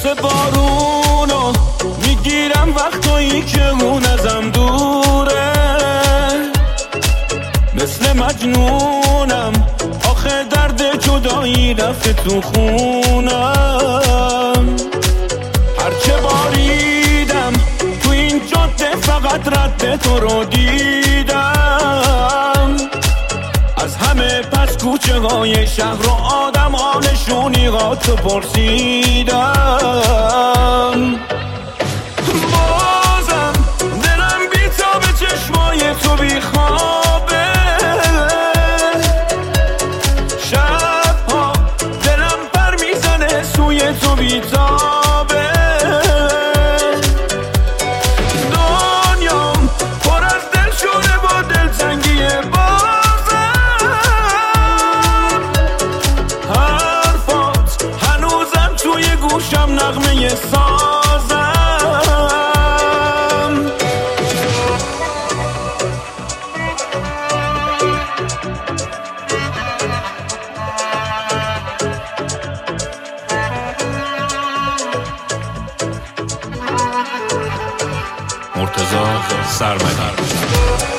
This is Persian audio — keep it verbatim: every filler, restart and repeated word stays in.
مثل بارونو میگیرم وقتایی که اون ازم دوره، مثل مجنونم آخه درد جدایی رفته تو خونم. هرچه باریدم تو این جاده فقط رد تو رو دیدم، از همه پس کوچه های شهر و آدم آنشونی ها تو پرسیدم. بازم دلم بیتاب چشمای تو بیخوابه، شبها دلم پر میزنه سوی تو بیتابه، دنیام پر از دل شده با دلتنگی بازم، حرفات هنوزم توی گوشم نغمه سازم. مرتضی سرمدی.